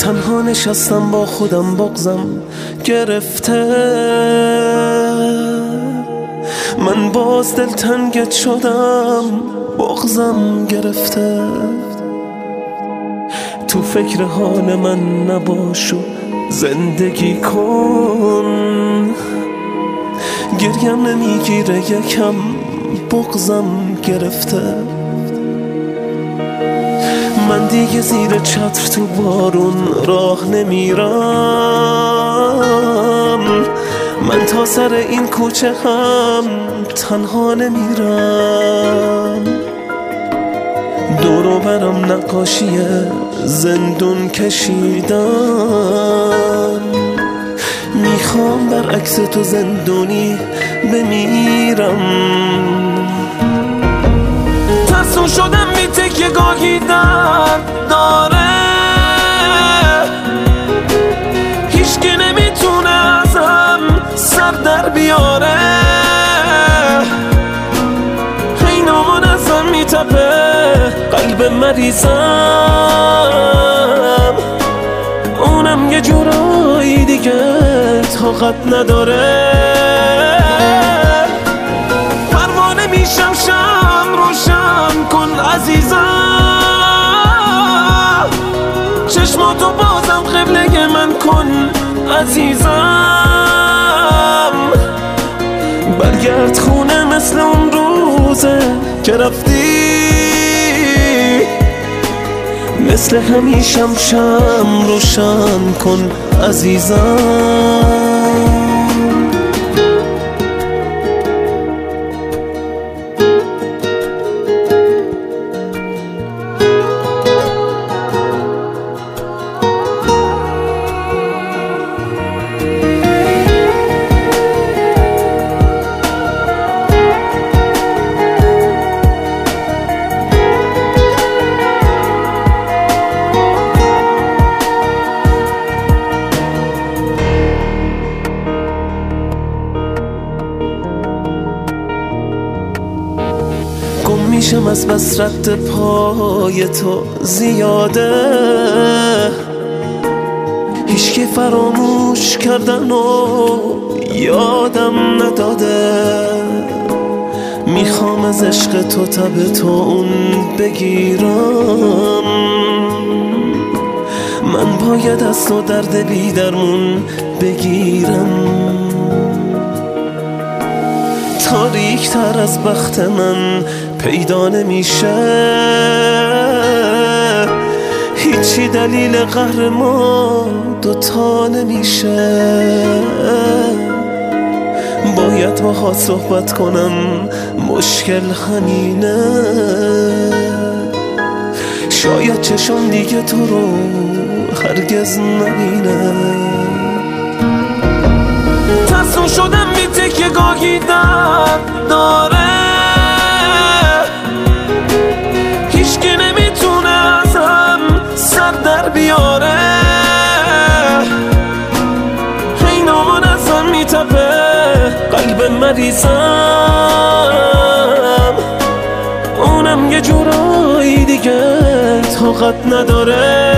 تنها نشستم با خودم بغضم گرفته، من باز دلتنگت شدم بغضم گرفته. تو فکر حال من نباش و زندگی کن، گریم نمیگیره یکم بغضم گرفته. من دیگه زیر چتر تو بارون راه نمیرم، من تا سر این کوچه هم تنها نمیرم. دورو برم نقاشی زندون کشیدم، میخوام برعکس تو زندونی بمیرم. تصون شدم بی تکیه گاهی درد داره، هیچکی نمیتونه ازم سر در بیاره. حینامون ازم میتپه قلب مریضم، اونم یه جورایی دیگه طاقت نداره. پروانه میشم شم روشن کن عزیزم، چشماتو بازم قبله من کن عزیزم. برگرد خونه مثل اون روزه که رفتی، مثل همیشم شم روشن کن عزیزم. گم میشم از بس رد پای تو زیاده، هیچکی فراموش کردن و یادم نداده. میخوام از عشق تو تب تو اون بگیرم، من باید از تو درد بی درمون بگیرم. تاریک تر از بخت من پیدا نمیشه، هیچی دلیل قهر ما دوتا نمیشه. باید باهات صحبت کنم مشکل همینه، شاید چشم دیگه تو رو هرگز نبینه. تصون شدم بی تکیه گاهی درد داره، هیچکی نمیتونه ازم سر در بیاره. حینامون ازم میتپه قلب مریضم، اونم یه جورایی دیگه طاقت نداره.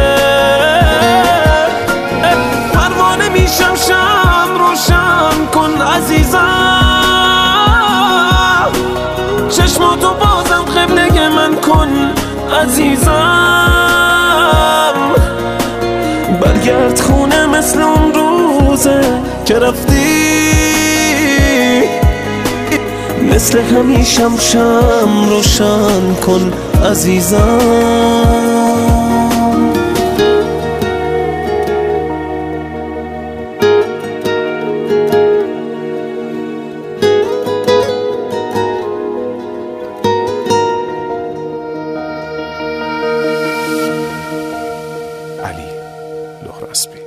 پروانه میشم شم روشن کن عزیزم، چشماتو بازم قبله من کن عزیزم. برگرد خونه مثل اون روزه که رفتی، مثل همیشم شم روشن کن عزیزم. علی لهراسبی.